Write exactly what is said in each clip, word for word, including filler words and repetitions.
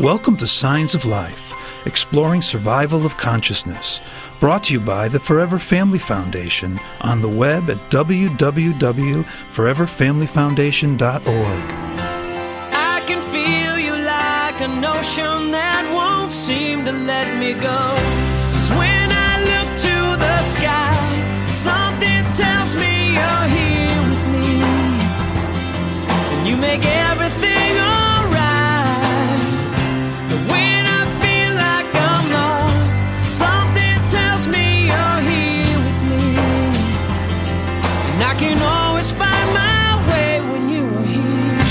Welcome to Signs of Life, exploring survival of consciousness, brought to you by the Forever Family Foundation on the web at w w w dot forever family foundation dot org. I can feel you like an ocean that won't seem to let me go. 'Cause when I look to the sky, something tells me you're here with me, and you make everything alright. But when I feel like I'm lost, something tells me you're here with me, and I can always find my way when you are here.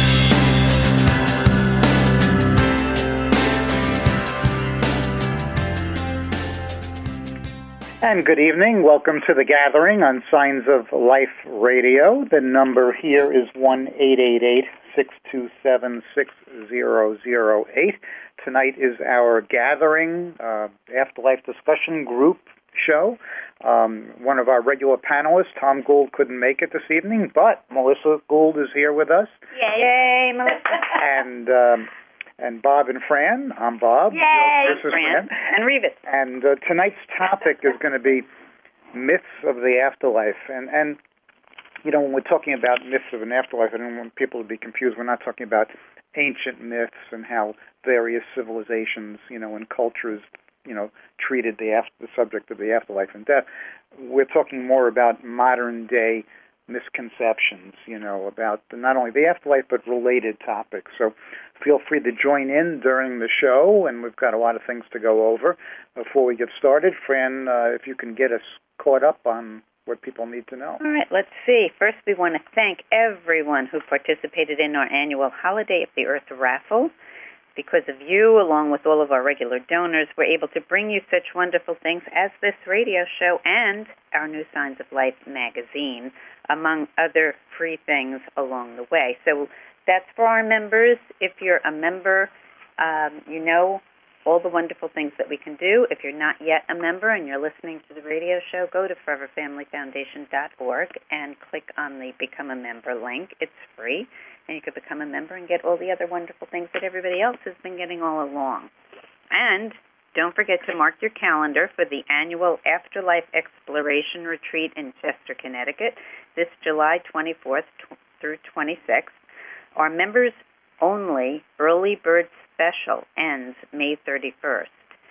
And good evening. Welcome to the gathering on Signs of Life Radio. The number here is one eight eight eight, six two seven, six zero zero eight. Tonight is our gathering uh, afterlife discussion group show. Um, one of our regular panelists, Tom Gould, couldn't make it this evening, but Melissa Gould is here with us. Yay, Yay Melissa. And um, and Bob and Fran. I'm Bob. Yay, This is Fran. Fran. And Revis. And uh, tonight's topic is going to be myths of the afterlife. And, and, you know, when we're talking about myths of an afterlife, I don't want people to be confused. We're not talking about ancient myths and how various civilizations, you know, and cultures, you know, treated the, after, the subject of the afterlife and death. We're talking more about modern-day misconceptions, you know, about not only the afterlife but related topics. So feel free to join in during the show, and we've got a lot of things to go over. Before we get started, Fran, uh, if you can get us caught up on what people need to know. All right, let's see. First, we want to thank everyone who participated in our annual Holiday of the Earth raffle. Because of you, along with all of our regular donors, we're able to bring you such wonderful things as this radio show and our new Signs of Life magazine, among other free things along the way. So that's for our members. If you're a member, um, you know all the wonderful things that we can do. If you're not yet a member and you're listening to the radio show, go to forever family foundation dot org and click on the Become a Member link. It's free, and you can become a member and get all the other wonderful things that everybody else has been getting all along. And don't forget to mark your calendar for the annual Afterlife Exploration Retreat in Chester, Connecticut, this July twenty-fourth through twenty-sixth. Our members-only early bird special ends May thirty-first.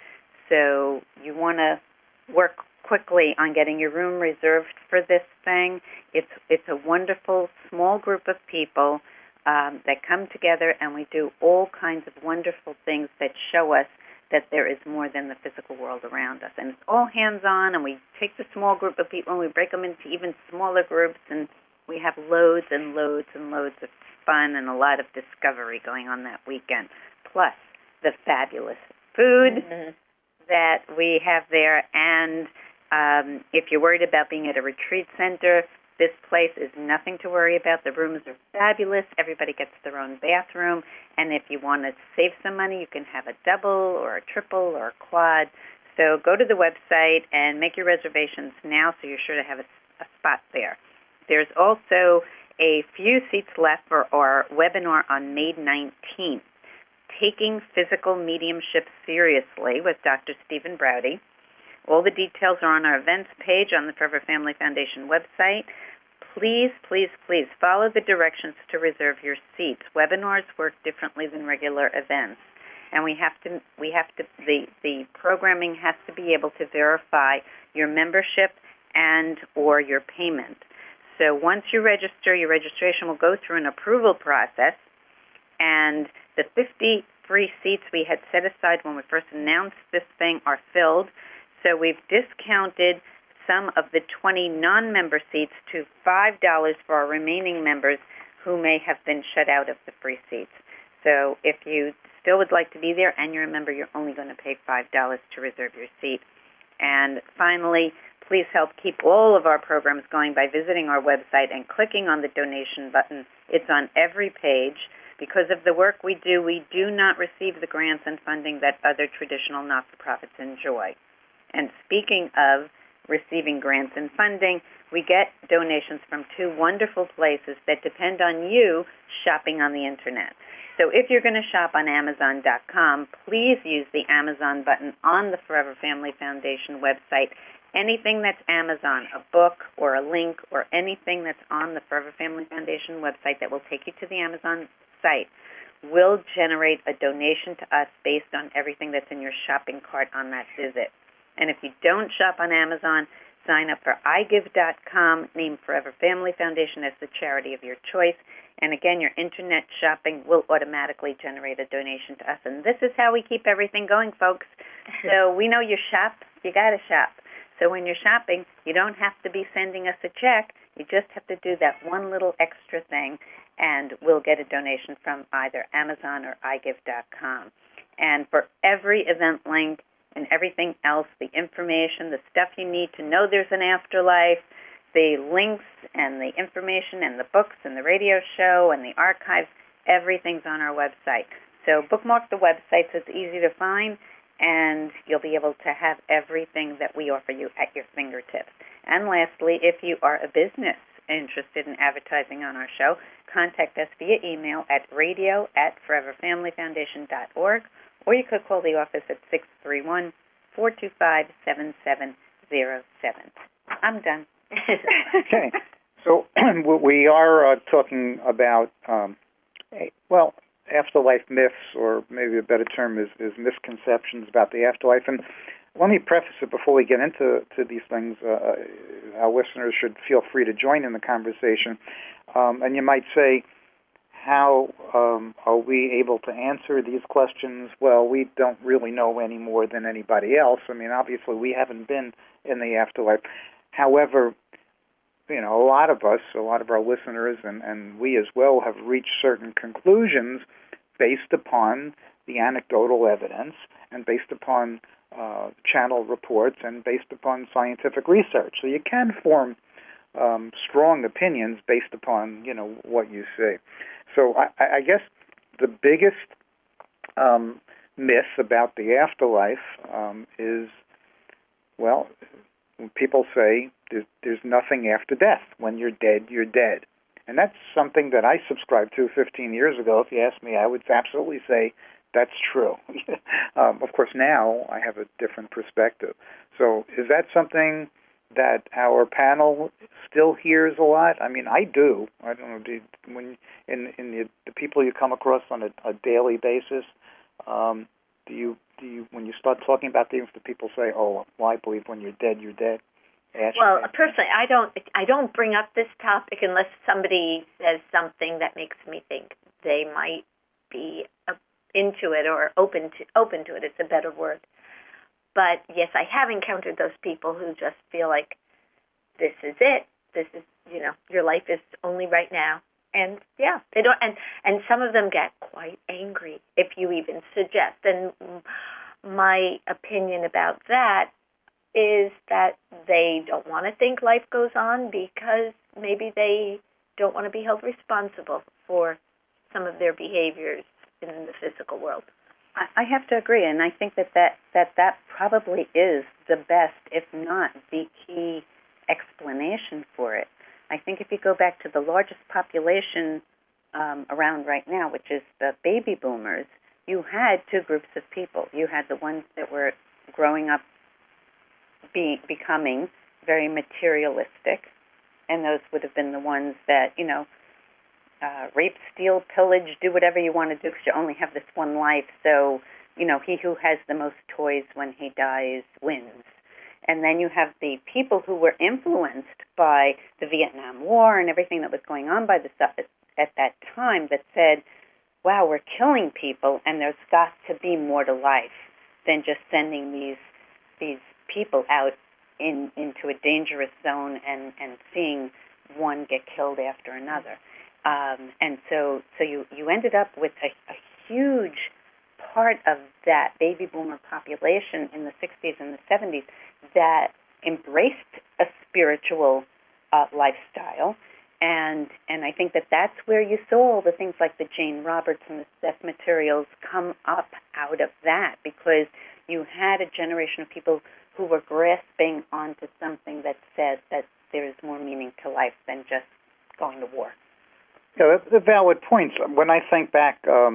So you want to work quickly on getting your room reserved for this thing. It's it's a wonderful small group of people um, that come together, and we do all kinds of wonderful things that show us that there is more than the physical world around us. And it's all hands-on, and we take the small group of people and we break them into even smaller groups, and we have loads and loads and loads of fun and a lot of discovery going on that weekend, plus the fabulous food mm-hmm. that we have there. And um, if you're worried about being at a retreat center, this place is nothing to worry about. The rooms are fabulous. Everybody gets their own bathroom. And if you want to save some money, you can have a double or a triple or a quad. So go to the website and make your reservations now so you're sure to have a, a spot there. There's also a few seats left for our webinar on May nineteenth, Taking Physical Mediumship Seriously with Doctor Stephen Browdy. All the details are on our events page on the Forever Family Foundation website. Please, please, please follow the directions to reserve your seats. Webinars work differently than regular events, and we have to, we have to, the, the programming has to be able to verify your membership and or your payment. So once you register, your registration will go through an approval process, and the fifty free seats we had set aside when we first announced this thing are filled. So we've discounted some of the twenty non-member seats to five dollars for our remaining members who may have been shut out of the free seats. So if you still would like to be there and you're a member, you're only going to pay five dollars to reserve your seat. And finally, please help keep all of our programs going by visiting our website and clicking on the donation button. It's on every page. Because of the work we do, we do not receive the grants and funding that other traditional not-for-profits enjoy. And speaking of receiving grants and funding, we get donations from two wonderful places that depend on you shopping on the Internet. So if you're going to shop on Amazon dot com, please use the Amazon button on the Forever Family Foundation website. Anything that's Amazon, a book or a link or anything that's on the Forever Family Foundation website that will take you to the Amazon site will generate a donation to us based on everything that's in your shopping cart on that visit. And if you don't shop on Amazon, sign up for i give dot com, name Forever Family Foundation as the charity of your choice. And again, your internet shopping will automatically generate a donation to us. And this is how we keep everything going, folks. So we know you shop, you got to shop. So when you're shopping, you don't have to be sending us a check. You just have to do that one little extra thing, and we'll get a donation from either Amazon or i give dot com. And for every event link and everything else, the information, the stuff you need to know there's an afterlife, the links and the information and the books and the radio show and the archives, everything's on our website. So bookmark the website so it's easy to find, and you'll be able to have everything that we offer you at your fingertips. And lastly, if you are a business interested in advertising on our show, contact us via email at radio at forever family foundation dot org, or you could call the office at six three one, four two five, seven seven zero seven. I'm done. Okay. So we are uh, talking about, um, well, afterlife myths, or maybe a better term is, is misconceptions about the afterlife. And let me preface it before we get into to these things. Uh, our listeners should feel free to join in the conversation. Um, and you might say, how um, are we able to answer these questions? Well, we don't really know any more than anybody else. I mean, obviously, we haven't been in the afterlife. However, you know, a lot of us, a lot of our listeners, and, and we as well, have reached certain conclusions based upon the anecdotal evidence and based upon uh, channel reports and based upon scientific research. So you can form um, strong opinions based upon, you know, what you see. So I, I guess the biggest um, myth about the afterlife um, is, well, when people say there's, there's nothing after death. When you're dead, you're dead. And that's something that I subscribed to fifteen years ago. If you ask me, I would absolutely say that's true. um, of course, now I have a different perspective. So is that something that our panel still hears a lot? I mean, I do. I don't know, do, when in, in the, the people you come across on a, a daily basis, um, do you Do you, when you start talking about things, do people say, "Oh, well, I believe when you're dead, you're dead"? Ask well, me. personally, I don't. I don't bring up this topic unless somebody says something that makes me think they might be uh, into it or open to open to it. It's a better word. But yes, I have encountered those people who just feel like this is it. This is, you know, your life is only right now. And yeah, they don't, and, and some of them get quite angry if you even suggest. And my opinion about that is that they don't want to think life goes on because maybe they don't want to be held responsible for some of their behaviors in the physical world. I have to agree, and I think that that, that that probably is the best, if not the key explanation for it. I think if you go back to the largest population um, around right now, which is the baby boomers, you had two groups of people. You had the ones that were growing up, be, becoming very materialistic, and those would have been the ones that, you know, uh, rape, steal, pillage, do whatever you want to do because you only have this one life. So, you know, he who has the most toys when he dies wins. And then you have the people who were influenced by the Vietnam War and everything that was going on by the stuff at, at that time that said, wow, we're killing people, and there's got to be more to life than just sending these these people out in into a dangerous zone and, and seeing one get killed after another. Um, and so so you, you ended up with a, a huge part of that baby boomer population in the sixties and the seventies that embraced a spiritual uh, lifestyle, and and I think that that's where you saw all the things like the Jane Roberts and the Seth Materials come up out of that, because you had a generation of people who were grasping onto something that said that there is more meaning to life than just going to war. Yeah, that's a valid point. When I think back, um,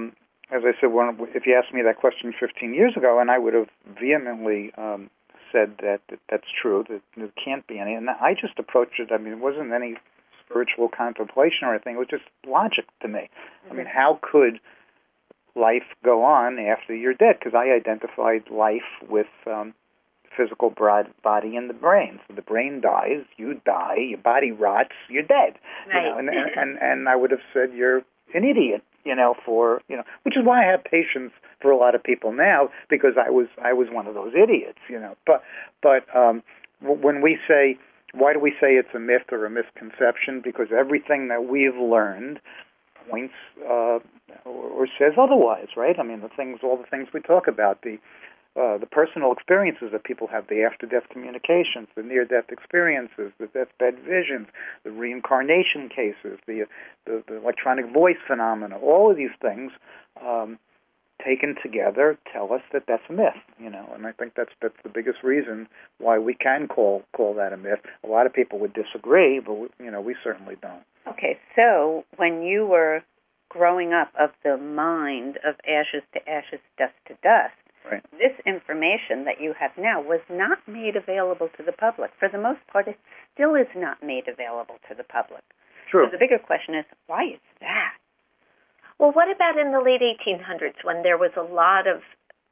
as I said, when, if you asked me that question fifteen years ago, and I would have vehemently um, said that, that that's true, that there can't be any. And I just approached it, I mean, it wasn't any spiritual contemplation or anything. It was just logic to me. Mm-hmm. I mean, how could life go on after you're dead? Because I identified life with um, physical body and the brain. So the brain dies, you die, your body rots, you're dead. Right. You know, and, and, and, and I would have said you're an idiot, you know, for, you know, which is why I have patience for a lot of people now, because I was I was one of those idiots, you know. But but um, w- when we say, why do we say it's a myth or a misconception? Because everything that we've learned points uh, or says otherwise, right? I mean, the things, all the things we talk about, the uh, the personal experiences that people have, the after-death communications, the near-death experiences, the deathbed visions, the reincarnation cases, the the, the electronic voice phenomena, all of these things um, taken together tell us that that's a myth, you know. And I think that's that's the biggest reason why we can call call that a myth. A lot of people would disagree, but we, you know, we certainly don't. Okay, so when you were growing up of the mind of ashes to ashes, dust to dust, right, this information that you have now was not made available to the public. For the most part, it still is not made available to the public. True. So the bigger question is, why is that? Well, what about in the late eighteen hundreds when there was a lot of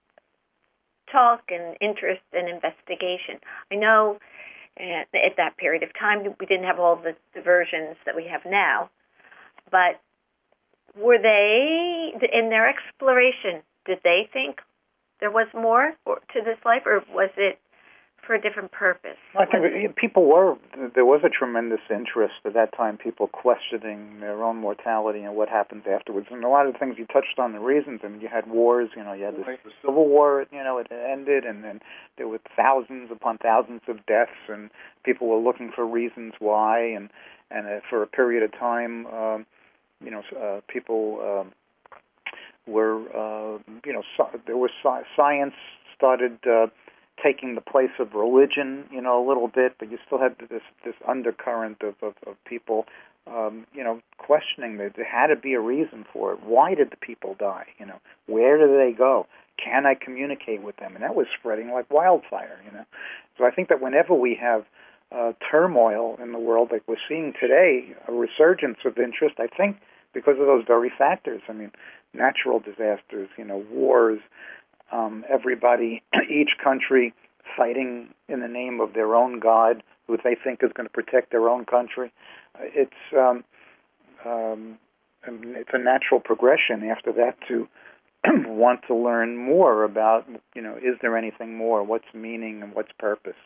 talk and interest and investigation? I know at, at that period of time we didn't have all the, the versions that we have now, but were they, in their exploration, did they think there was more to this life, or was it for a different purpose? I think people were, there was a tremendous interest at that time, people questioning their own mortality and what happens afterwards. And a lot of the things you touched on, the reasons, and you had wars, you know, you had the, the Civil War, you know, it ended, and then there were thousands upon thousands of deaths, and people were looking for reasons why, and, and uh, for a period of time, um, you know, uh, people um, were, uh, you know, so, there was sci- science started uh, taking the place of religion, you know, a little bit, but you still had this this undercurrent of, of, of people, um, you know, questioning that there had to be a reason for it. Why did the people die? You know, where do they go? Can I communicate with them? And that was spreading like wildfire, you know. So I think that whenever we have uh, turmoil in the world like we're seeing today, a resurgence of interest, I think because of those very factors. I mean, natural disasters, you know, wars, Um, everybody, each country fighting in the name of their own God, who they think is going to protect their own country. It's um, um, it's a natural progression after that to want to learn more about, you know, is there anything more? What's meaning and what's purpose?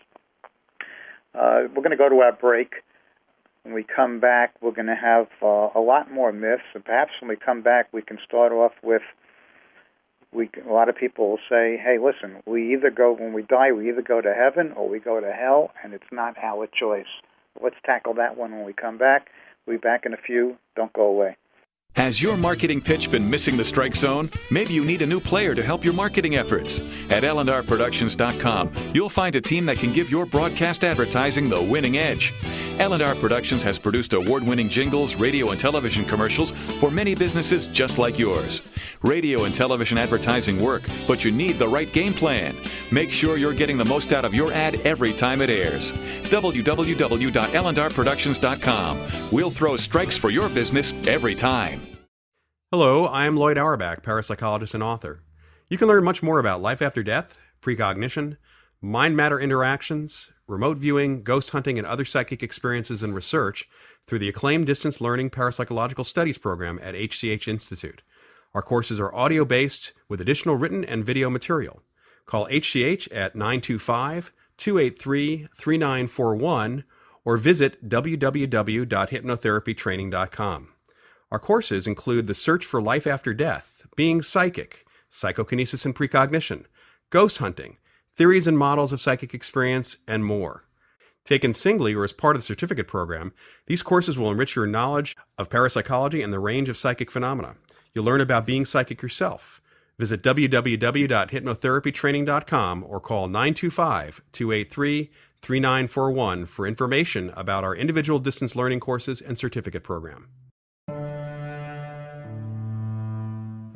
Uh, we're going to go to our break. When we come back, we're going to have uh, a lot more myths. And perhaps when we come back, we can start off with We, a lot of people will say, hey, listen, we either go, when we die, we either go to heaven or we go to hell, and it's not our choice. Let's tackle that one when we come back. We'll be back in a few. Don't go away. Has your marketing pitch been missing the strike zone? Maybe you need a new player to help your marketing efforts. At L and R Productions dot com, you'll find a team that can give your broadcast advertising the winning edge. L and R Productions has produced award-winning jingles, radio and television commercials for many businesses just like yours. Radio and television advertising work, but you need the right game plan. Make sure you're getting the most out of your ad every time it airs. w w w dot L and R Productions dot com. We'll throw strikes for your business every time. Hello, I am Lloyd Auerbach, parapsychologist and author. You can learn much more about life after death, precognition, mind-matter interactions, remote viewing, ghost hunting, and other psychic experiences and research through the acclaimed Distance Learning Parapsychological Studies program at H C H Institute. Our courses are audio-based with additional written and video material. Call H C H at nine two five, two eight three, three nine four one or visit w w w dot hypnotherapy training dot com. Our courses include The Search for Life After Death, Being Psychic, Psychokinesis and Precognition, Ghost Hunting, Theories and Models of Psychic Experience, and more. Taken singly or as part of the certificate program, these courses will enrich your knowledge of parapsychology and the range of psychic phenomena. You'll learn about being psychic yourself. Visit w w w dot hypnotherapy training dot com or call nine two five, two eight three, three nine four one for information about our individual distance learning courses and certificate program.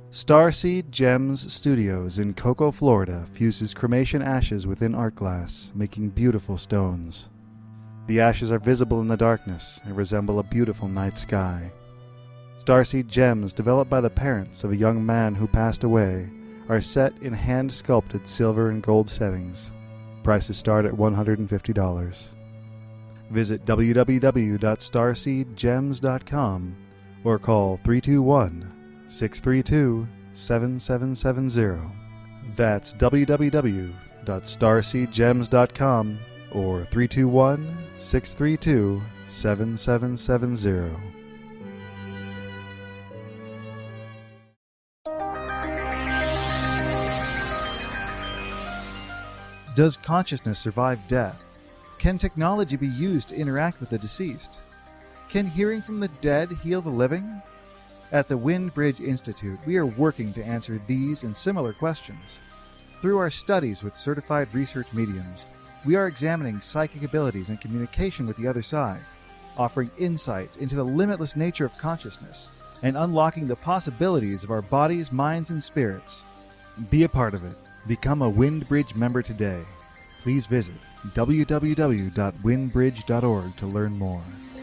Starseed Gems Studios in Cocoa, Florida fuses cremation ashes within art glass, making beautiful stones. The ashes are visible in the darkness and resemble a beautiful night sky. Starseed Gems, developed by the parents of a young man who passed away, are set in hand-sculpted silver and gold settings. Prices start at one hundred fifty dollars. Visit w w w dot starseed gems dot com or call three two one, six three two, seven seven seven zero. That's w w w dot starseed gems dot com or three two one, six three two, seven seven seven zero. Does consciousness survive death? Can technology be used to interact with the deceased? Can hearing from the dead heal the living? At the Wind Bridge Institute, we are working to answer these and similar questions. Through our studies with certified research mediums, we are examining psychic abilities and communication with the other side, offering insights into the limitless nature of consciousness, and unlocking the possibilities of our bodies, minds, and spirits. Be a part of it. Become a WindBridge member today. Please visit w w w dot wind bridge dot org to learn more.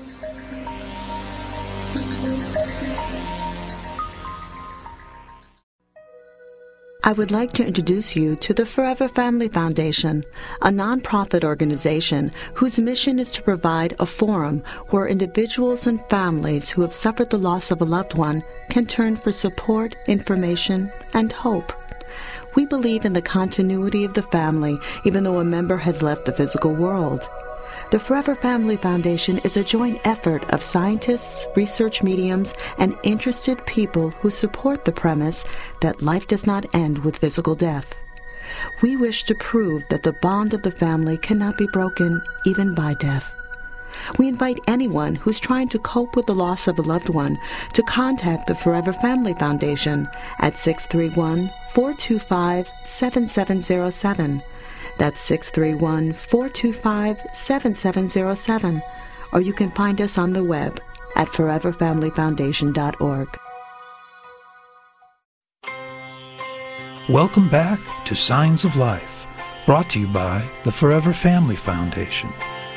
I would like to introduce you to the Forever Family Foundation, a nonprofit organization whose mission is to provide a forum where individuals and families who have suffered the loss of a loved one can turn for support, information, and hope. We believe in the continuity of the family, even though a member has left the physical world. The Forever Family Foundation is a joint effort of scientists, research mediums, and interested people who support the premise that life does not end with physical death. We wish to prove that the bond of the family cannot be broken even by death. We invite anyone who's trying to cope with the loss of a loved one to contact the Forever Family Foundation at six three one, four two five, seven seven zero seven. That's six three one, four two five, seven seven zero seven. Or you can find us on the web at forever family foundation dot org. Welcome back to Signs of Life, brought to you by the Forever Family Foundation.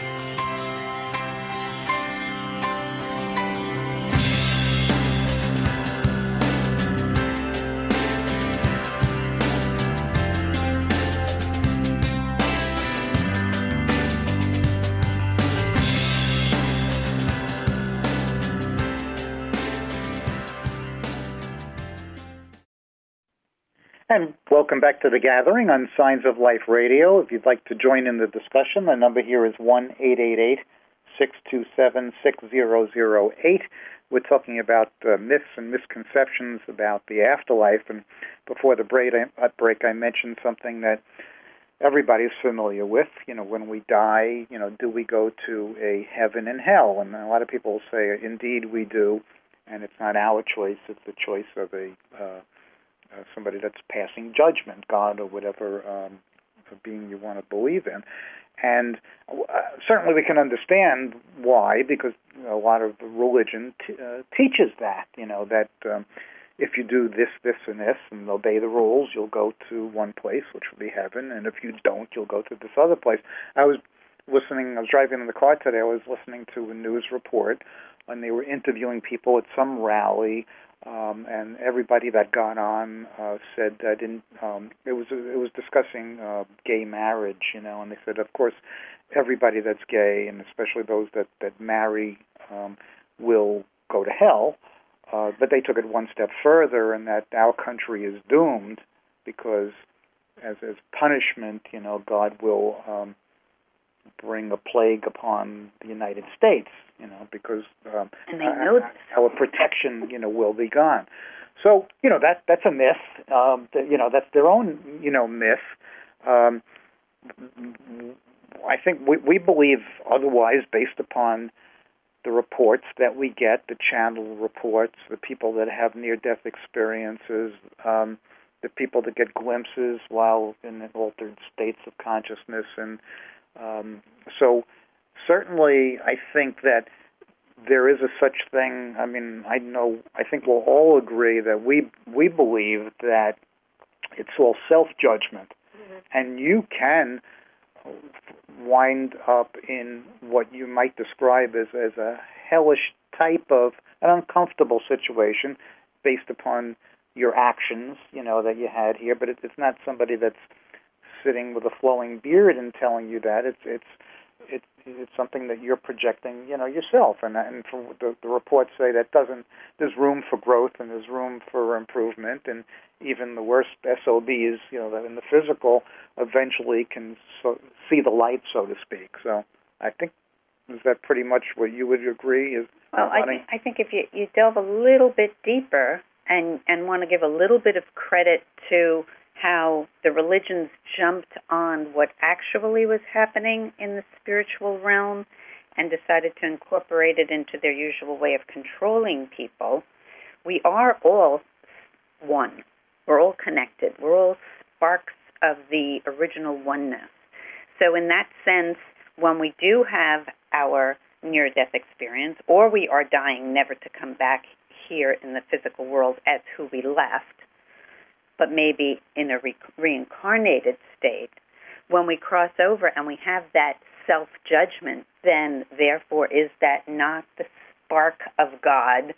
And welcome back to The Gathering on Signs of Life Radio. If you'd like to join in the discussion, the number here is one eight eight eight, six two seven, six zero zero eight. We're talking about uh, myths and misconceptions about the afterlife. And before the break I, break, I mentioned something that everybody's familiar with. You know, when we die, you know, do we go to a heaven and hell? And a lot of people say, indeed we do. And it's not our choice, it's the choice of a uh, Uh, somebody that's passing judgment, God or whatever um, being you want to believe in. And uh, certainly we can understand why, because you know, a lot of religion t- uh, teaches that, you know, that um, if you do this, this, and this, and obey the rules, you'll go to one place, which will be heaven, and if you don't, you'll go to this other place. I was listening, I was driving in the car today, I was listening to a news report, and they were interviewing people at some rally. Um, and everybody that got on uh, said that in, um, it was it was discussing uh, gay marriage, you know, and they said, of course, everybody that's gay, and especially those that that marry, um, will go to hell. Uh, but they took it one step further, and that our country is doomed because, as as punishment, you know, God will um, bring a plague upon the United States. You know, because um, and they know uh, our protection, you know, will be gone. So, you know, that that's a myth. Um, that, you know, that's their own, you know, myth. Um, I think we, we believe otherwise based upon the reports that we get, the channel reports, the people that have near-death experiences, um, the people that get glimpses while in altered states of consciousness. And um, so certainly I think that there is a such thing. I mean, I know, I think we'll all agree that we we believe that it's all self-judgment, mm-hmm. and you can wind up in what you might describe as, as a hellish type of an uncomfortable situation based upon your actions, you know, that you had here. But it, it's not somebody that's sitting with a flowing beard and telling you that. It's it's it's it's something that you're projecting, you know, yourself. And and from the, the reports say that doesn't. There's room for growth and there's room for improvement. And even the worst S O Bs, you know, that in the physical, eventually can so, see the light, so to speak. So I think, is that pretty much what you would agree? Is well, I think, I think if you, you delve a little bit deeper and, and want to give a little bit of credit to how the religions jumped on what actually was happening in the spiritual realm and decided to incorporate it into their usual way of controlling people, we are all one. We're all connected. We're all sparks of the original oneness. So in that sense, when we do have our near-death experience, or we are dying never to come back here in the physical world as who we left, but maybe in a re- reincarnated state, when we cross over and we have that self-judgment, then therefore is that not the spark of God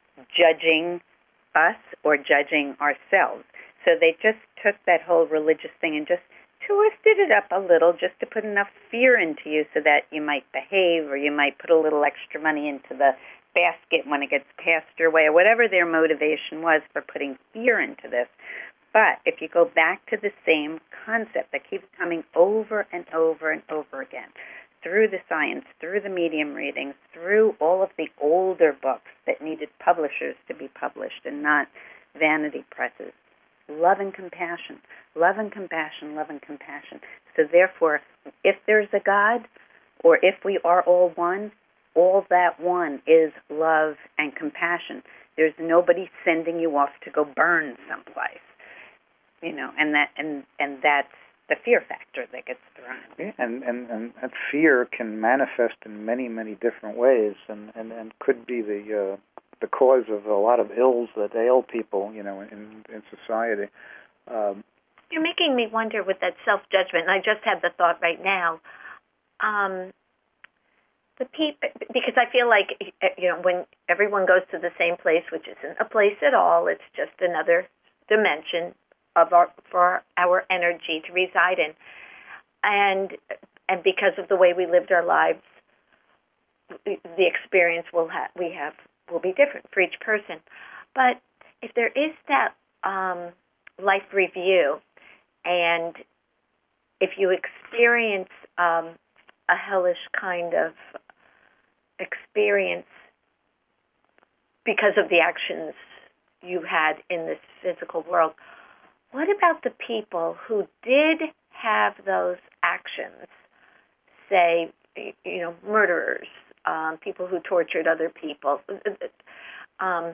judging us or judging ourselves? So they just took that whole religious thing and just twisted it up a little just to put enough fear into you so that you might behave, or you might put a little extra money into the basket when it gets passed your way, or whatever their motivation was for putting fear into this. But if you go back to the same concept that keeps coming over and over and over again, through the science, through the medium readings, through all of the older books that needed publishers to be published and not vanity presses, love and compassion, love and compassion, love and compassion. So therefore, if there's a God, or if we are all one, all that one is love and compassion. There's nobody sending you off to go burn someplace, you know, and that and, and that's the fear factor that gets thrown. Yeah, and, and, and that fear can manifest in many, many different ways, and, and, and could be the uh, the cause of a lot of ills that ail people, you know, in in society. Um, You're making me wonder with that self-judgment, and I just had the thought right now. Um, the people, because I feel like, you know, when everyone goes to the same place, which isn't a place at all, it's just another dimension of our for our energy to reside in, and and because of the way we lived our lives, the experience we'll have we have will be different for each person. But if there is that um, life review, and if you experience um, a hellish kind of experience because of the actions you had in this physical world, what about the people who did have those actions, say, you know, murderers, um, people who tortured other people, um,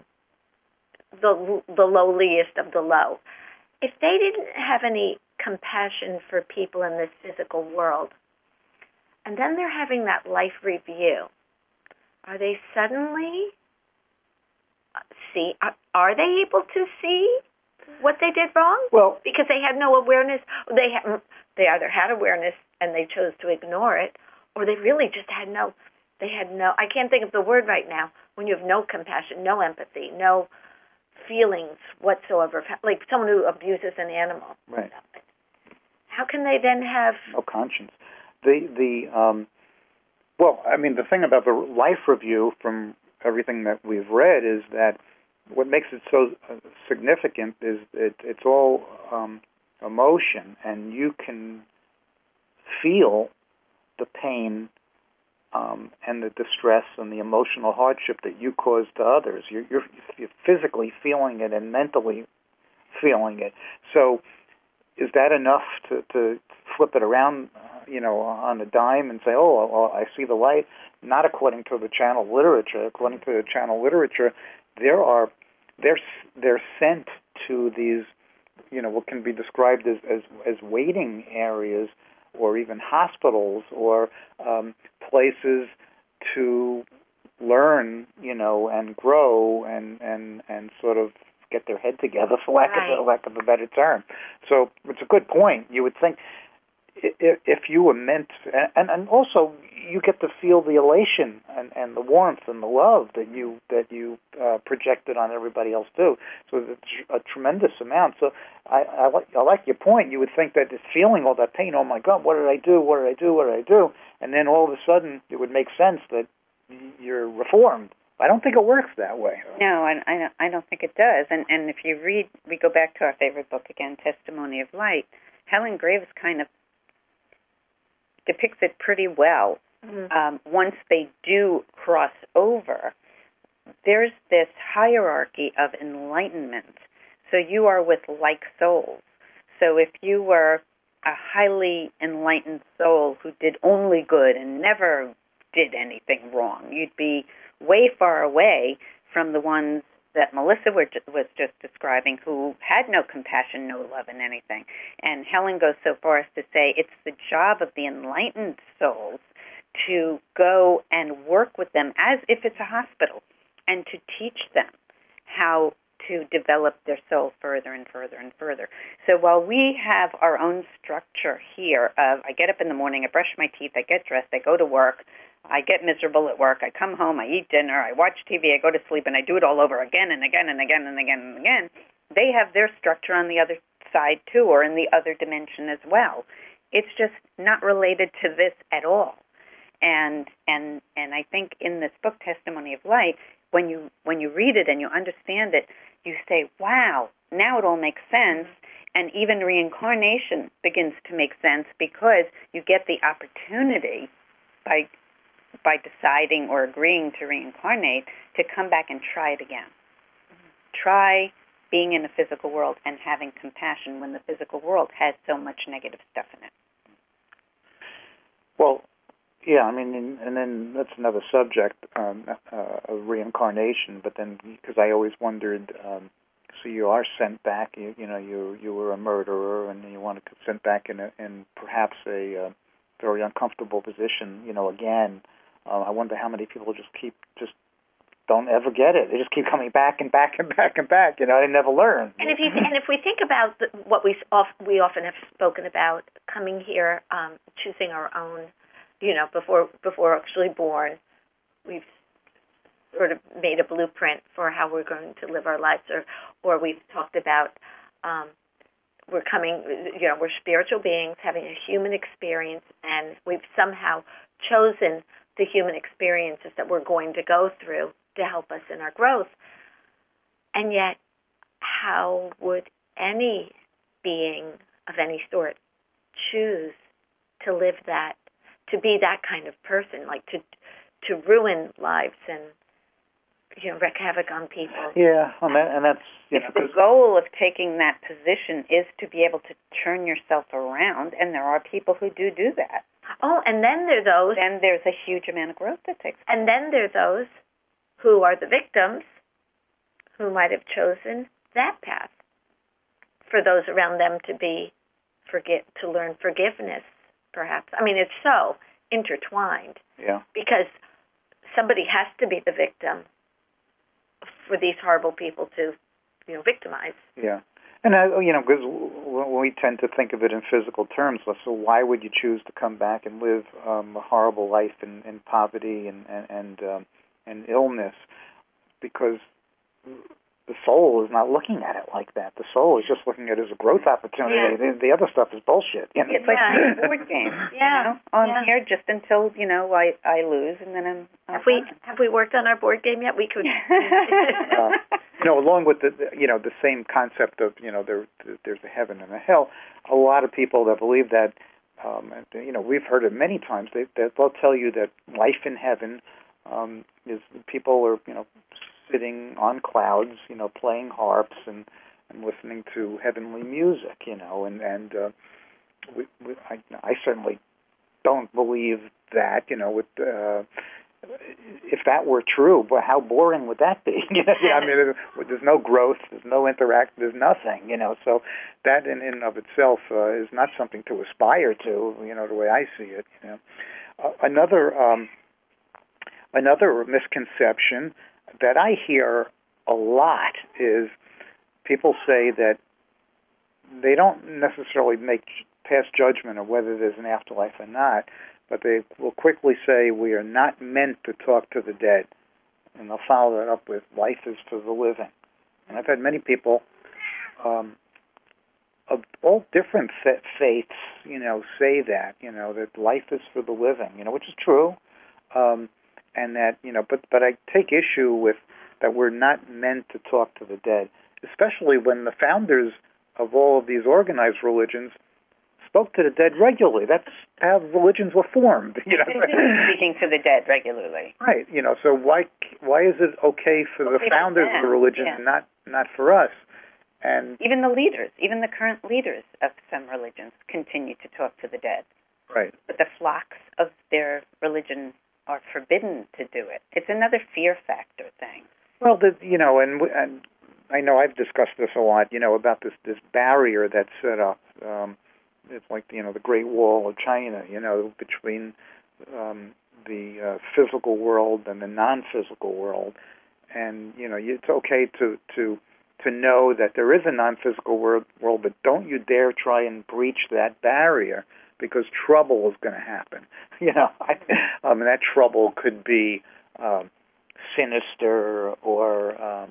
the the lowliest of the low? If they didn't have any compassion for people in this physical world, and then they're having that life review, are they suddenly see? Are, are they able to see what they did wrong? Well, because they had no awareness. They ha- they either had awareness and they chose to ignore it, or they really just had no. They had no. I can't think of the word right now. When you have no compassion, no empathy, no feelings whatsoever, like someone who abuses an animal. Right. How can they then have no conscience? The the um, well, I mean, the thing about the life review from everything that we've read is that what makes it so uh, significant is it, it's all um, emotion, and you can feel the pain um, and the distress and the emotional hardship that you cause to others. You're, you're, you're physically feeling it and mentally feeling it. So is that enough to, to flip it around, uh, you know, on a dime and say, oh, well, I see the light? Not according to the channel literature. According to the channel literature, there are they're they're sent to these, you know, what can be described as as, as waiting areas, or even hospitals, or um, places to learn, you know, and grow and, and, and sort of get their head together, for lack, right. of, a, lack of a better term. So it's a good point. You would think if, if you were meant, and, and also you get to feel the elation and, and the warmth and the love that you that you uh, projected on everybody else too. So it's a tremendous amount. So I, I, like, I like your point. You would think that it's feeling all that pain. Oh my God, what did I do? What did I do? What did I do? And then all of a sudden, it would make sense that you're reformed. I don't think it works that way. No, I, I, don't, I don't think it does. And and if you read, we go back to our favorite book again, Testimony of Light. Helen Graves kind of depicts it pretty well. Mm-hmm. Um, once they do cross over, there's this hierarchy of enlightenment. So you are with like souls. So if you were a highly enlightened soul who did only good and never did anything wrong, you'd be way far away from the ones that Melissa were, was just describing, who had no compassion, no love in anything. And Helen goes so far as to say it's the job of the enlightened souls to go and work with them as if it's a hospital and to teach them how to develop their soul further and further and further. So while we have our own structure here of I get up in the morning, I brush my teeth, I get dressed, I go to work, I get miserable at work, I come home, I eat dinner, I watch T V, I go to sleep, and I do it all over again and again and again and again and again, they have their structure on the other side too, or in the other dimension as well. It's just not related to this at all. And and and I think in this book, Testimony of Light, when you when you read it and you understand it, you say, wow, now it all makes sense. And even reincarnation begins to make sense because you get the opportunity by by deciding or agreeing to reincarnate to come back and try it again. Mm-hmm. Try being in the physical world and having compassion when the physical world has so much negative stuff in it. Well, yeah, I mean, and, and then that's another subject um, uh, of reincarnation. But then, because I always wondered, um, so you are sent back. You, you know, you you were a murderer, and you want to get sent back in a, in perhaps a uh, very uncomfortable position. You know, again, uh, I wonder how many people just keep just don't ever get it. They just keep coming back and back and back and back. You know, they never learn. And if you and if we think about the, what we off, we often have spoken about, coming here, um, choosing our own. You know, before before actually born, we've sort of made a blueprint for how we're going to live our lives, or or we've talked about um, we're coming, you know, we're spiritual beings having a human experience, and we've somehow chosen the human experiences that we're going to go through to help us in our growth. And yet, how would any being of any sort choose to live that? To be that kind of person, like to to ruin lives and, you know, wreak havoc on people. Yeah, and, that, and that's you know, the goal of taking that position is to be able to turn yourself around, and there are people who do do that. Oh, and then there are those. Then there's a huge amount of growth that takes place. And then there are those who are the victims who might have chosen that path. For those around them to be forget to learn forgiveness. Perhaps. I mean, it's so intertwined. Yeah. Because somebody has to be the victim for these horrible people to, you know, victimize. Yeah. And, I, you know, because we tend to think of it in physical terms, so why would you choose to come back and live um, a horrible life in, in poverty and, and, and, um, and illness? Because the soul is not looking at it like that. The soul is just looking at it as a growth opportunity. Yeah. The, the other stuff is bullshit. You know? It's like yeah. a board game. Yeah. You know? I'm yeah. here just until, you know, I, I lose, and then I'm... I'm have we have we worked on our board game yet? We could... uh, you know, along with the, you know, the same concept of, you know, there there's a heaven and a hell, a lot of people that believe that, um, and, you know, we've heard it many times, they, they'll tell you that life in heaven um, is people are, you know, sitting on clouds, you know, playing harps and, and listening to heavenly music, you know, and and uh, we, we, I, I certainly don't believe that, you know. With uh, if that were true, but how boring would that be? You know, I mean, there's no growth, there's no interact, there's nothing, you know. So that in and of itself uh, is not something to aspire to, you know, the way I see it. You know, uh, another. Um, another misconception that I hear a lot is people say that they don't necessarily make pass judgment of whether there's an afterlife or not, but they will quickly say we are not meant to talk to the dead, and they'll follow that up with life is for the living. And I've had many people um, of all different faiths, you know, say that, you know, that life is for the living, you know, which is true, um, and that, you know, but but I take issue with that we're not meant to talk to the dead, especially when the founders of all of these organized religions spoke to the dead regularly. That's how religions were formed. You know, speaking to the dead regularly. Right. You know, so why why is it okay for okay the founders for of the religion yeah. and not not for us? And even the leaders, even the current leaders of some religions, continue to talk to the dead. Right. But the flocks of their religion are forbidden to do it. It's another fear factor thing. Well, the, you know, and, and I know I've discussed this a lot. You know, about this this barrier that's set up. Um, It's like, you know, the Great Wall of China, you know, between um, the uh, physical world and the non-physical world. And, you know, it's okay to, to, to know that there is a non-physical world, world, but don't you dare try and breach that barrier because trouble is going to happen. You know, I, um, and that trouble could be um, sinister or um,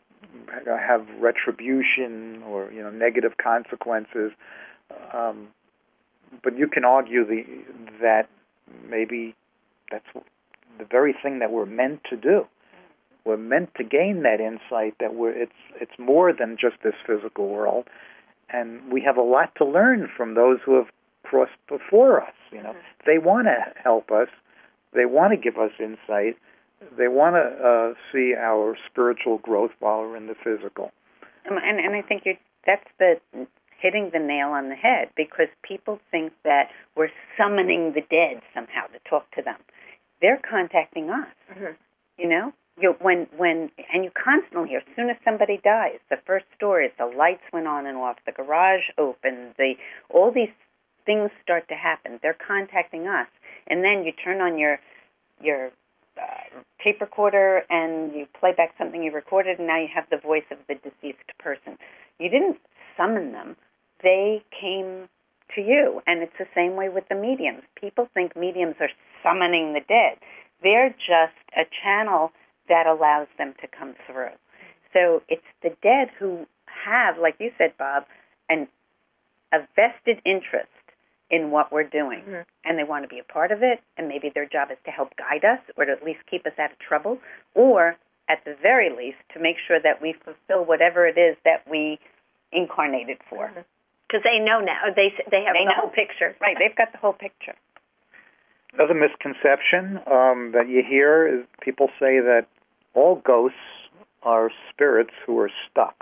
have retribution or, you know, negative consequences. Um, but you can argue the, that maybe that's the very thing that we're meant to do. We're meant to gain that insight that we're it's it's more than just this physical world, and we have a lot to learn from those who have crossed before us. You know, mm-hmm. They want to help us. They want to give us insight. They want to uh, see our spiritual growth while we're in the physical. And and I think you're, that's the. hitting the nail on the head, because people think that we're summoning the dead somehow to talk to them. They're contacting us. Mm-hmm. You know, you when when and you constantly hear, as soon as somebody dies, the first story is the lights went on and off, the garage opened, the all these things start to happen. They're contacting us, and then you turn on your your uh, tape recorder and you play back something you recorded, and now you have the voice of the deceased person. You didn't summon them. They came to you, and it's the same way with the mediums. People think mediums are summoning the dead. They're just a channel that allows them to come through. So it's the dead who have, like you said, Bob, an, a vested interest in what we're doing, mm-hmm. and they want to be a part of it, and maybe their job is to help guide us or to at least keep us out of trouble, or at the very least to make sure that we fulfill whatever it is that we incarnated for. Mm-hmm. Because they know now. They they have they the know. whole picture. Right, they've got the whole picture. Another misconception um, that you hear is people say that all ghosts are spirits who are stuck.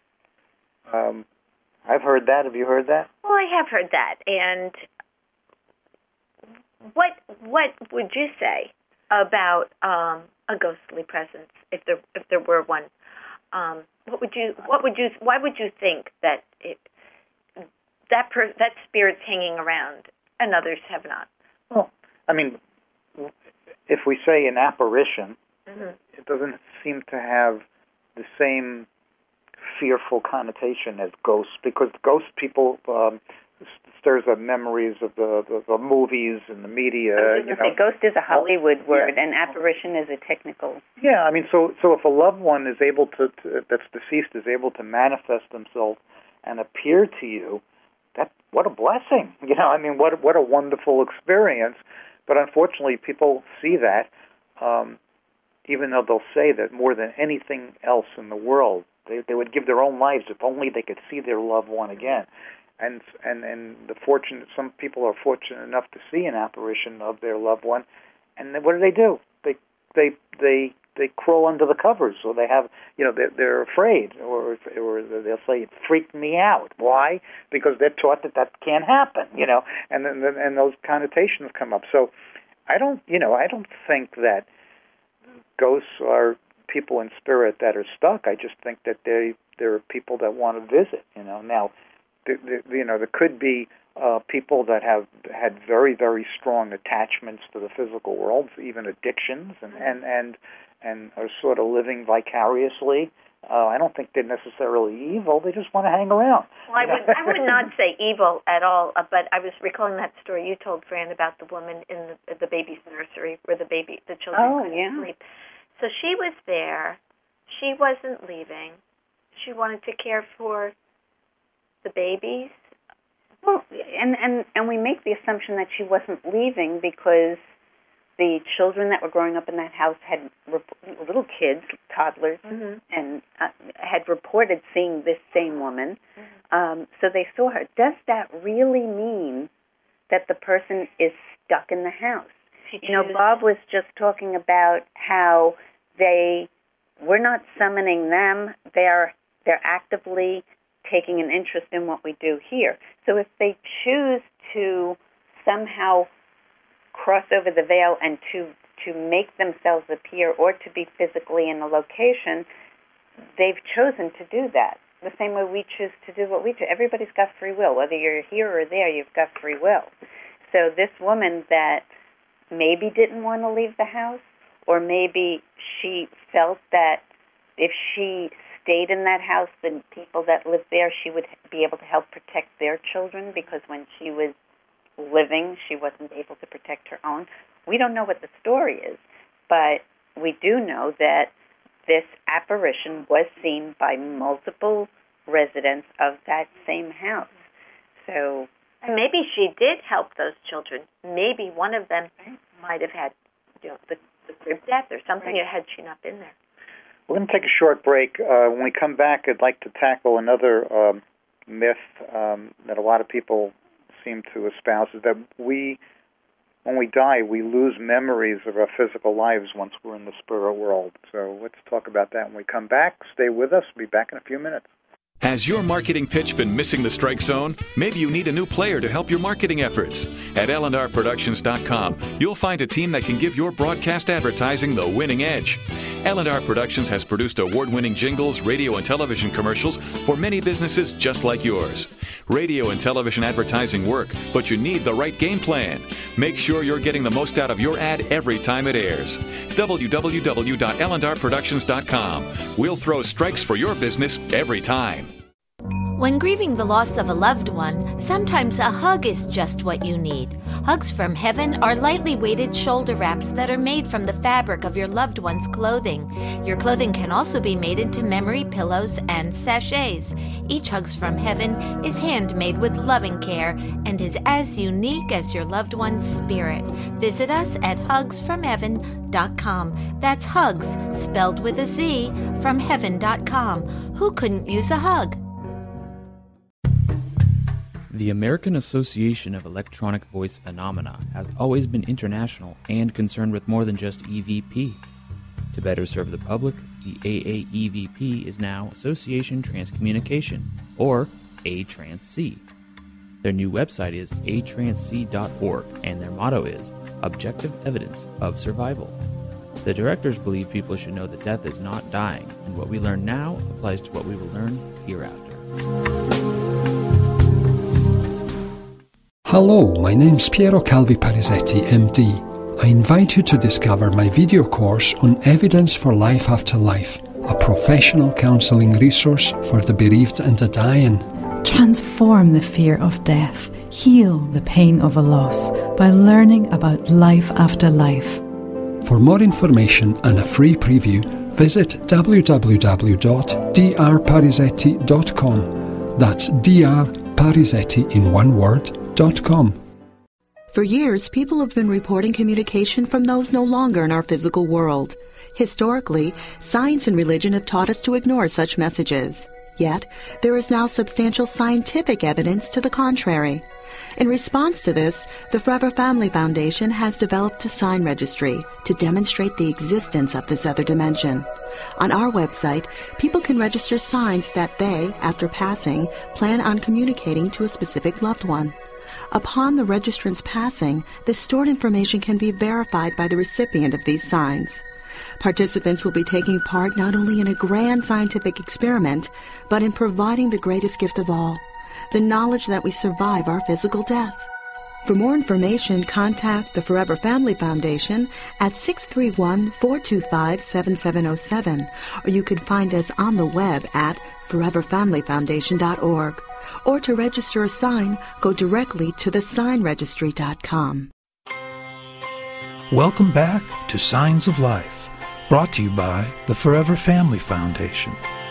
Um, I've heard that. Have you heard that? Well, I have heard that. And what what would you say about um, a ghostly presence, if there if there were one? Um, what would you what would you why would you think that it that per, that spirit's hanging around and others have not? Well, I mean, if we say an apparition, mm-hmm. it doesn't seem to have the same fearful connotation as ghosts, because ghost people um, stirs up memories of the, the, the movies and the media. I was you know. Say, ghost is a Hollywood oh, word, yeah. and apparition is a technical. Yeah, I mean, so so if a loved one is able to, to that's deceased is able to manifest themselves and appear to you, that what a blessing. You know, I mean, what what a wonderful experience. But unfortunately, people see that, um, even though they'll say that more than anything else in the world, they they would give their own lives if only they could see their loved one again. And and and the fortunate, some people are fortunate enough to see an apparition of their loved one, and then what do they do? They they they they crawl under the covers, or they have, you know, they're, they're afraid, or or they'll say it freaked me out. Why? Because they're taught that that can't happen, you know, and then and those connotations come up. So I don't, you know, I don't think that ghosts are people in spirit that are stuck. I just think that they there are people that want to visit, you know. Now, the, the, you know, there could be uh, people that have had very, very strong attachments to the physical world, even addictions, and and and, and are sort of living vicariously. Uh, I don't think they're necessarily evil. They just want to hang around. Well, I would, I would not say evil at all, uh, but I was recalling that story you told, Fran, about the woman in the, the baby's nursery where the baby, the children Oh, couldn't yeah. sleep. So she was there. She wasn't leaving. She wanted to care for the babies. Well, and, and, and we make the assumption that she wasn't leaving because the children that were growing up in that house had rep- little kids, toddlers, Mm-hmm. and uh, had reported seeing this same woman. Mm-hmm. Um, so they saw her. Does that really mean that the person is stuck in the house? She You know, chooses- Bob was just talking about how they, we're not summoning them. They're they're actively taking an interest in what we do here. So if they choose to somehow cross over the veil and to, to make themselves appear or to be physically in a location, they've chosen to do that. The same way we choose to do what we do. Everybody's got free will. Whether you're here or there, you've got free will. So this woman that maybe didn't want to leave the house, or maybe she felt that if she stayed in that house, the people that lived there, she would be able to help protect their children, because when she was living, she wasn't able to protect her own. We don't know what the story is, but we do know that this apparition was seen by multiple residents of that same house. So, and maybe she did help those children. Maybe one of them might have had, you know, the, the crib death or something Right. had she not been there. We're going to take a short break. Uh, when we come back, I'd like to tackle another um, myth um, that a lot of people seem to espouse, is that we, when we die, we lose memories of our physical lives once we're in the spirit world. So let's talk about that when we come back. Stay with us. We'll be back in a few minutes. Has your marketing pitch been missing the strike zone? Maybe you need a new player to help your marketing efforts. At L and R Productions dot com, you'll find a team that can give your broadcast advertising the winning edge. L and R Productions has produced award-winning jingles, radio and television commercials for many businesses just like yours. Radio and television advertising work, but you need the right game plan. Make sure you're getting the most out of your ad every time it airs. w w w dot L and R Productions dot com. We'll throw strikes for your business every time. When grieving the loss of a loved one, sometimes a hug is just what you need. Hugs from Heaven are lightly weighted shoulder wraps that are made from the fabric of your loved one's clothing. Your clothing can also be made into memory pillows and sachets. Each Hugs from Heaven is handmade with loving care and is as unique as your loved one's spirit. Visit us at hugs from heaven dot com. That's Hugs, spelled with a Z, from heaven dot com. Who couldn't use a hug? The American Association of Electronic Voice Phenomena has always been international and concerned with more than just E V P. To better serve the public, the A A E V P is now Association Transcommunication, or A Trans C. Their new website is a trans c dot org, and their motto is Objective Evidence of Survival. The directors believe people should know that death is not dying, and what we learn now applies to what we will learn hereafter. Hello, my name's Piero Calvi Parisetti, M D. I invite you to discover my video course on Evidence for Life After Life, a professional counseling resource for the bereaved and the dying. Transform the fear of death, heal the pain of a loss by learning about life after life. For more information and a free preview, visit w w w dot d r parisetti dot com. That's D R Parisetti in one word. Com. For years, people have been reporting communication from those no longer in our physical world. Historically, science and religion have taught us to ignore such messages. Yet, there is now substantial scientific evidence to the contrary. In response to this, the Forever Family Foundation has developed a sign registry to demonstrate the existence of this other dimension. On our website, people can register signs that they, after passing, plan on communicating to a specific loved one. Upon the registrant's passing, the stored information can be verified by the recipient of these signs. Participants will be taking part not only in a grand scientific experiment, but in providing the greatest gift of all, the knowledge that we survive our physical death. For more information, contact the Forever Family Foundation at six three one, four two five, seven seven zero seven, or you can find us on the web at forever family foundation dot org. Or to register a sign, go directly to the sign registry dot com. Welcome back to Signs of Life, brought to you by the Forever Family Foundation.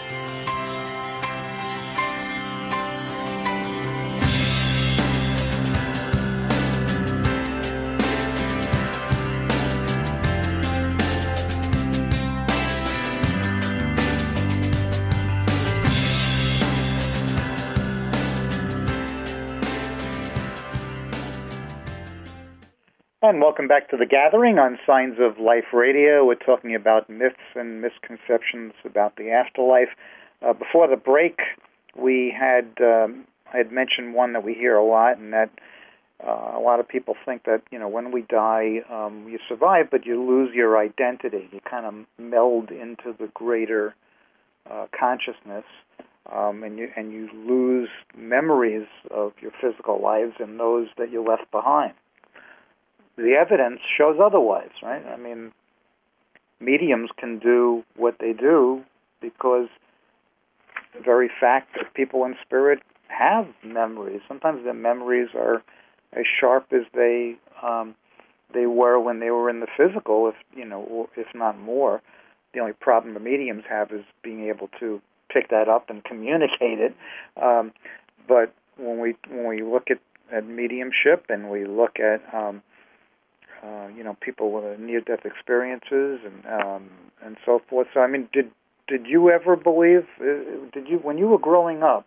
And welcome back to The Gathering on Signs of Life Radio. We're talking about myths and misconceptions about the afterlife. Uh, before the break, we had um, I had mentioned one that we hear a lot, and that uh, a lot of people think that, you know, when we die, um, you survive, but you lose your identity. You kind of meld into the greater uh, consciousness, um, and you and you lose memories of your physical lives and those that you left behind. The evidence shows otherwise, right? I mean, mediums can do what they do because the very fact that people in spirit have memories. Sometimes their memories are as sharp as they um, they were when they were in the physical, if you know, or if not more. The only problem the mediums have is being able to pick that up and communicate it. Um, but when we when we look at, at mediumship and we look at um, Uh, you know, people with near-death experiences and um, and so forth. So, I mean, did did you ever believe? Uh, did you when you were growing up?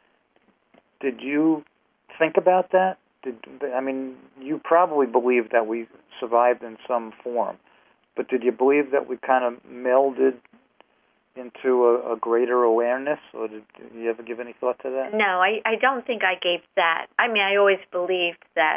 Did you think about that? Did I mean, you probably believed that we survived in some form, but did you believe that we kind of melded into a, a greater awareness, or did, did you ever give any thought to that? No, I, I don't think I gave that. I mean, I always believed that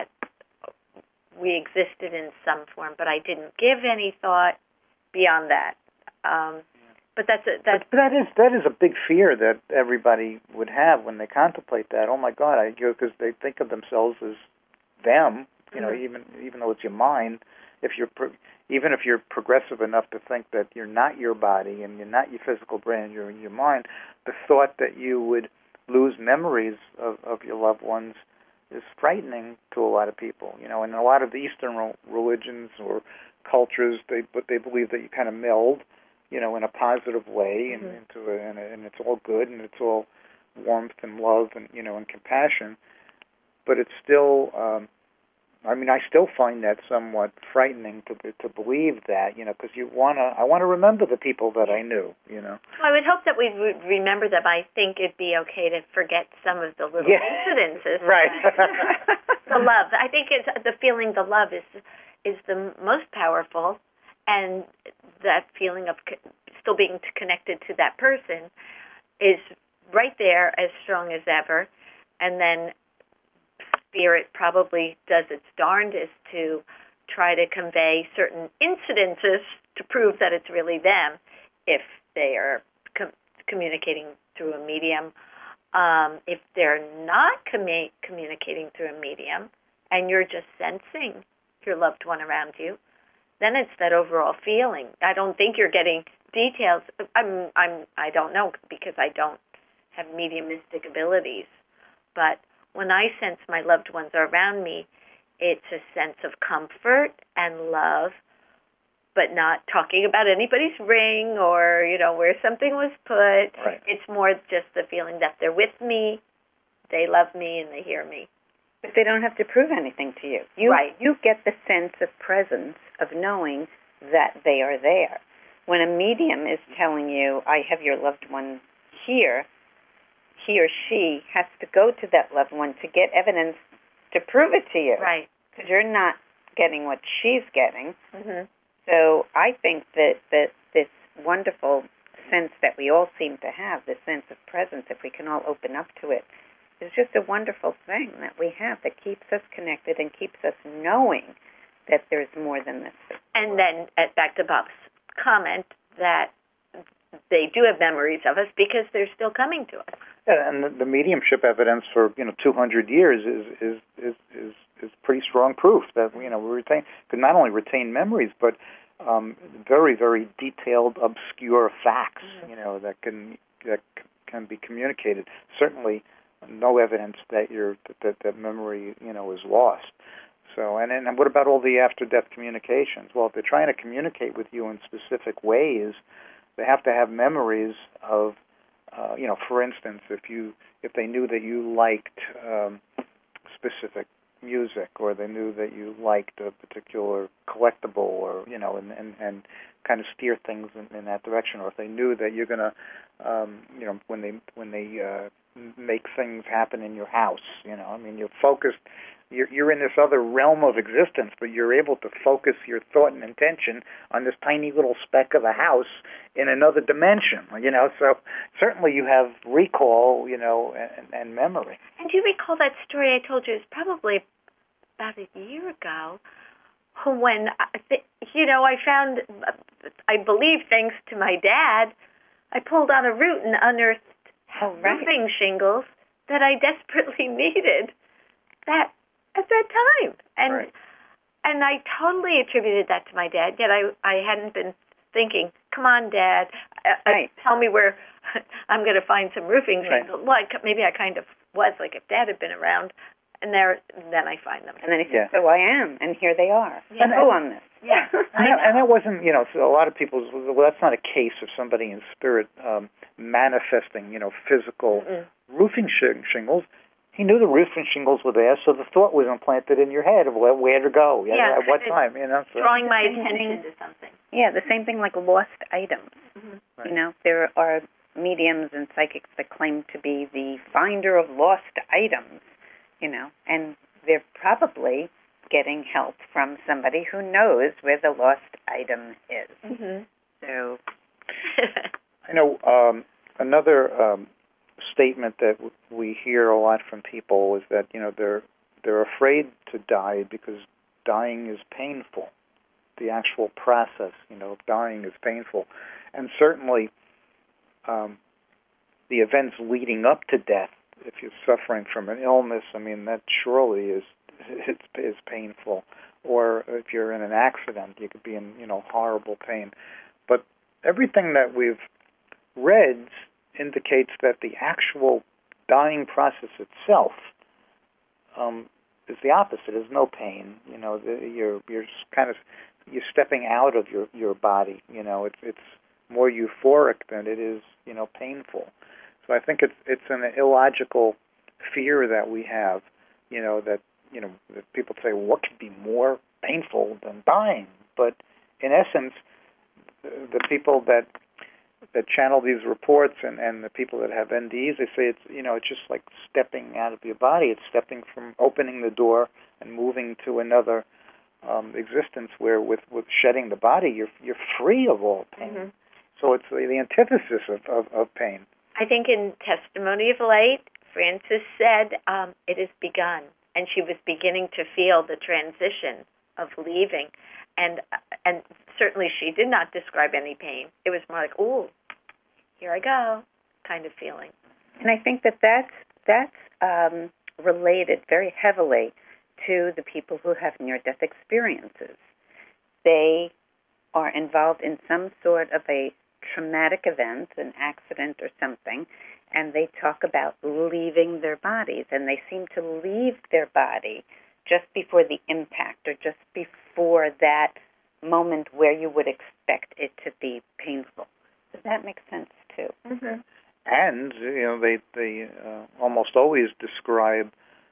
we existed in some form, but I didn't give any thought beyond that. Um, but that's a, that's but that is that is a big fear that everybody would have when they contemplate that. Oh my God, I because they think of themselves as them. You know, mm-hmm. even even though it's your mind, if you're pro- even if you're progressive enough to think that you're not your body and you're not your physical brain, you're in your mind, the thought that you would lose memories of, of your loved ones is frightening to a lot of people, you know. And a lot of the Eastern religions or cultures, they but they believe that you kind of meld, you know, in a positive way, and mm-hmm. into a, and, a, and it's all good and it's all warmth and love and you know and compassion. But it's still, um, I mean, I still find that somewhat frightening to to believe that, you know, because you wanna, I want to remember the people that I knew, you know. Well, I would hope that we would remember them. I think it'd be okay to forget some of the little yeah. incidences. Right. The love. I think it's the feeling. The love is is the most powerful, and that feeling of co- still being connected to that person is right there, as strong as ever, and then. Spirit probably does its darndest to try to convey certain incidences to prove that it's really them if they are com- communicating through a medium. Um, if they're not commu- communicating through a medium and you're just sensing your loved one around you, then it's that overall feeling. I don't think you're getting details. I'm, I'm, I don't know because I don't have mediumistic abilities, but when I sense my loved ones are around me, it's a sense of comfort and love, but not talking about anybody's ring or, you know, where something was put. Right. It's more just the feeling that they're with me, they love me, and they hear me. But they don't have to prove anything to you. You, right. You get the sense of presence, of knowing that they are there. When a medium is telling you, I have your loved one here, he or she has to go to that loved one to get evidence to prove it to you. Right. Because you're not getting what she's getting. Mm-hmm. So I think that, that this wonderful sense that we all seem to have, this sense of presence, if we can all open up to it, is just a wonderful thing that we have that keeps us connected and keeps us knowing that there's more than this. And then, uh, back to Bob's comment, that they do have memories of us because they're still coming to us. Yeah, and the, the mediumship evidence for you know two hundred years is is is is, is pretty strong proof that you know we retain could not only retain memories but um, very very detailed obscure facts mm-hmm. you know that can that can be communicated. Certainly, no evidence that your that that memory you know is lost. So and and what about all the after death communications? Well, if they're trying to communicate with you in specific ways, they have to have memories of. Uh, you know, for instance, if you if they knew that you liked um, specific music, or they knew that you liked a particular collectible, or you know, and and, and kind of steer things in, in that direction, or if they knew that you're going to, um, you know, when they when they uh, make things happen in your house, you know, I mean, you're focused. You're, you're in this other realm of existence, but you're able to focus your thought and intention on this tiny little speck of a house in another dimension, you know. So certainly you have recall, you know, and, and memory. And do you recall that story I told you? It was probably about a year ago, when, you know, I found, I believe thanks to my dad, I pulled on a root and unearthed oh, right. roofing shingles that I desperately needed. That at that time, and right. and I totally attributed that to my dad. Yet I I hadn't been thinking, come on, Dad, right. uh, tell me where I'm going to find some roofing shingles. Right. Well, I, maybe I kind of was like if Dad had been around, and there then I find them. And then he said, yeah. so I am, and here they are. Yeah. And who on this? Yeah, and, that, and that wasn't, you know, so a lot of people, well, that's not a case of somebody in spirit um, manifesting, you know, physical Mm-mm. roofing sh- shingles. He knew the roofing shingles were there, so the thought was implanted in your head of where, where to go, you yeah, know, at what time, you know. So. Drawing my attention to something. Yeah, the same thing like lost items. Mm-hmm. Right. You know, there are mediums and psychics that claim to be the finder of lost items, you know, and they're probably getting help from somebody who knows where the lost item is. Mm-hmm. So, I know um, another um, statement that w- we hear a lot from people is that, you know, they're they're afraid to die because dying is painful. The actual process, you know, of dying is painful. And certainly um, the events leading up to death, if you're suffering from an illness, I mean, that surely is it's, is painful. Or if you're in an accident, you could be in, you know, horrible pain. But everything that we've read indicates that the actual dying process itself um, is the opposite. There's no pain. You know, the, you're you're kind of you're stepping out of your, your body. You know, it's it's more euphoric than it is, you know, painful. So I think it's it's an illogical fear that we have. You know, that you know that people say, well, what could be more painful than dying? But in essence, the, the people that that channel these reports and, and the people that have N D Es, they say it's you know it's just like stepping out of your body. It's stepping from opening the door and moving to another um, existence where with, with shedding the body you're you're free of all pain. Mm-hmm. So it's the, the antithesis of, of, of pain. I think in Testimony of Light, Frances said um, it has begun, and she was beginning to feel the transition of leaving. And and certainly she did not describe any pain. It was more like, ooh, here I go, kind of feeling. And I think that that's, that's um, related very heavily to the people who have near-death experiences. They are involved in some sort of a traumatic event, an accident or something, and they talk about leaving their bodies, and they seem to leave their body just before the impact or just before that moment where you would expect it to be painful. Does that make sense, too? Mm-hmm. And, you know, they, they uh, almost always describe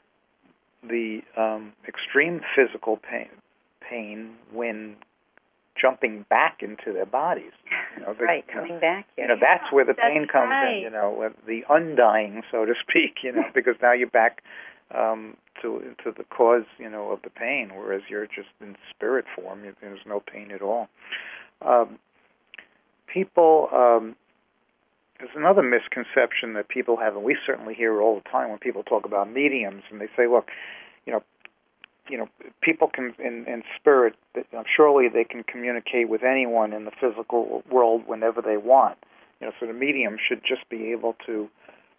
the um, extreme physical pain, pain when jumping back into their bodies. You know, the, right, you know, coming back. Yes. You know, that's where the That's pain comes right. in, you know, the undying, so to speak, you know, because now you're back um, to to the cause, you know, of the pain, whereas you're just in spirit form. There's no pain at all. Um, people, um, there's another misconception that people have, and we certainly hear it all the time when people talk about mediums, and they say, look, you know, you know, people can, in, in spirit, surely they can communicate with anyone in the physical world whenever they want. You know, so the medium should just be able to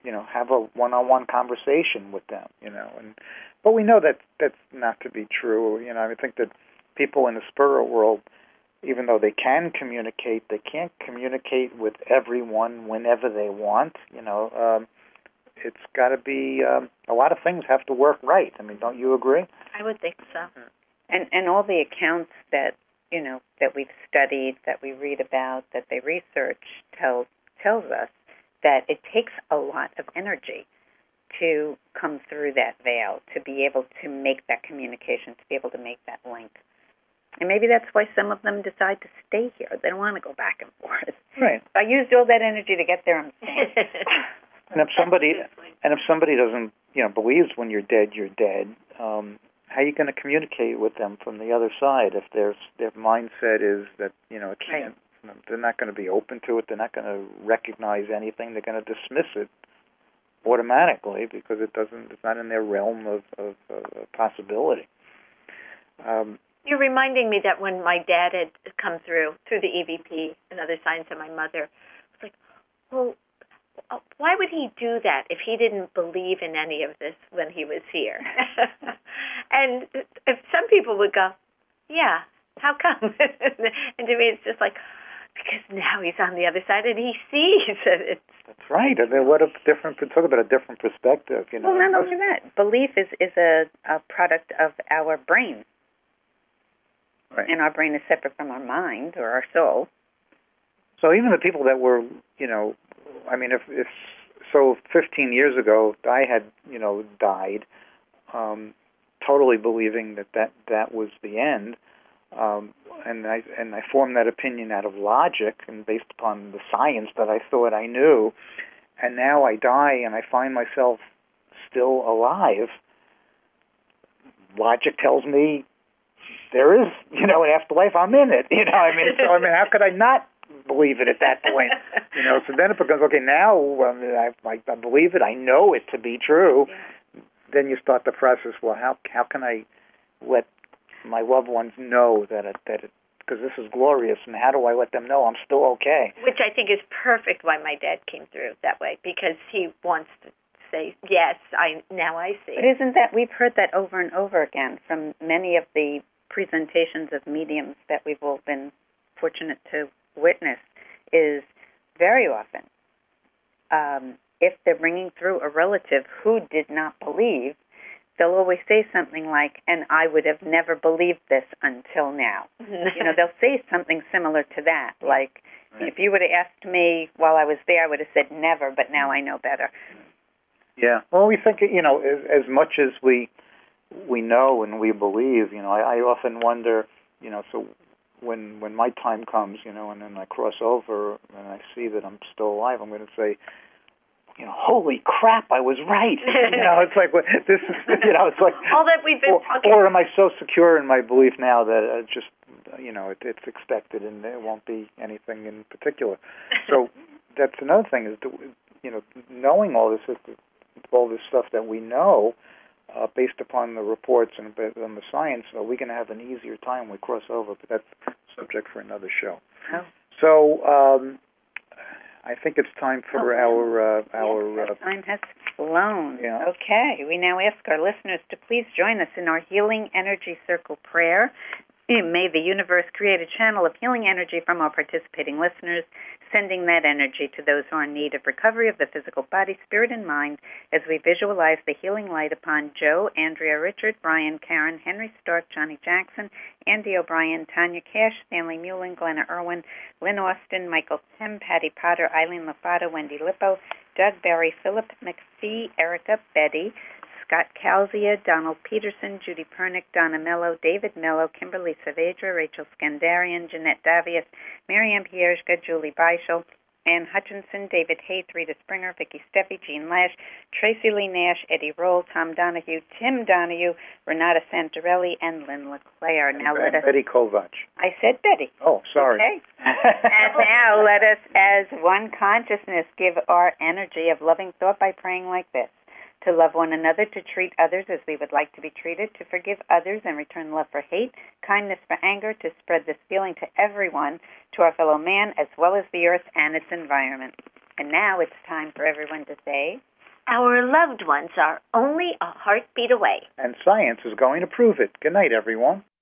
you know, have a one-on-one conversation with them, you know. And but we know that that's not to be true. You know, I think that people in the spirit world, even though they can communicate, they can't communicate with everyone whenever they want. You know, um, it's got to be um, a lot of things have to work right. I mean, don't you agree? I would think so. And and all the accounts that you know that we've studied, that we read about, that they research tells tells us that it takes a lot of energy to come through that veil, to be able to make that communication, to be able to make that link. And maybe that's why some of them decide to stay here. They don't want to go back and forth. Right. I used all that energy to get there. I'm staying. And if somebody and if somebody doesn't, you know, believes when you're dead, you're dead. Um, how are you going to communicate with them from the other side if their their mindset is that you know it can't? Right. They're not going to be open to it. They're not going to recognize anything. They're going to dismiss it automatically because it doesn't. It's not in their realm of, of, of possibility. Um, You're reminding me that when my dad had come through, through the E V P and other signs of my mother, it's like, well, why would he do that if he didn't believe in any of this when he was here? And if some people would go, yeah, how come? And to me it's just like, because now he's on the other side and he sees it. That's right. I mean, what a different, talk about a different perspective. You know? Well, not only that, belief is, is a, a product of our brain. Right. And our brain is separate from our mind or our soul. So even the people that were, you know, I mean, if, if so fifteen years ago, I had, you know, died, um, totally believing that, that that was the end, um, and I and I formed that opinion out of logic and based upon the science that I thought I knew, and now I die and I find myself still alive. Logic tells me there is, you know, an afterlife. I'm in it. You know, I mean, so I mean, how could I not believe it at that point? You know, so then it becomes okay. Now um, I, I, I believe it. I know it to be true. Yeah. Then you start the process. Well, how how can I let my loved ones know that it that it because this is glorious, and how do I let them know I'm still okay? Which I think is perfect why my dad came through that way, because he wants to say, yes, I now I see. But isn't that, we've heard that over and over again from many of the presentations of mediums that we've all been fortunate to witness, is very often um, if they're bringing through a relative who did not believe, they'll always say something like, and I would have never believed this until now. You know, they'll say something similar to that, like, right. If you would have asked me while I was there, I would have said never, but now I know better. Yeah. Well, we think, you know, as, as much as we we know and we believe, you know, I, I often wonder, you know, so when when my time comes, you know, and then I cross over and I see that I'm still alive, I'm going to say, you know, holy crap, I was right. You know, it's like, this is, you know, it's like, all that we've been or, talking or am I so secure in my belief now that uh, just, you know, it, it's expected and there won't be anything in particular. So that's another thing is, you know, knowing all this, all this stuff that we know, uh, based upon the reports and on the science, are we going to have an easier time when we cross over? But that's subject for another show. Oh. So, um, I think it's time for oh, our... Uh, yes, our uh, time has flown. Yeah. Okay, we now ask our listeners to please join us in our Healing Energy Circle prayer. May the universe create a channel of healing energy from our participating listeners, sending that energy to those who are in need of recovery of the physical body, spirit, and mind, as we visualize the healing light upon Joe, Andrea, Richard, Brian, Karen, Henry Stark, Johnny Jackson, Andy O'Brien, Tanya Cash, Stanley Mullen, Glenna Irwin, Lynn Austin, Michael Tim, Patty Potter, Eileen Lafata, Wendy Lippo, Doug Berry, Philip McPhee, Erica, Betty, Scott Calzia, Donald Peterson, Judy Pernick, Donna Mello, David Mello, Kimberly Saavedra, Rachel Skandarian, Jeanette Davies, Miriam Pierzga, Julie Beischel, Ann Hutchinson, David Hayth, Rita Springer, Vicki Steffi, Jean Lash, Tracy Lee Nash, Eddie Roll, Tom Donahue, Tim Donahue, Renata Santarelli, and Lynn LeClaire. Now and let us... Betty Kovach. I said Betty. Oh, sorry. Okay. And now let us, as one consciousness, give our energy of loving thought by praying like this. To love one another, to treat others as we would like to be treated, to forgive others and return love for hate, kindness for anger, to spread this feeling to everyone, to our fellow man, as well as the earth and its environment. And now it's time for everyone to say, Our loved ones are only a heartbeat away. And science is going to prove it. Good night, everyone.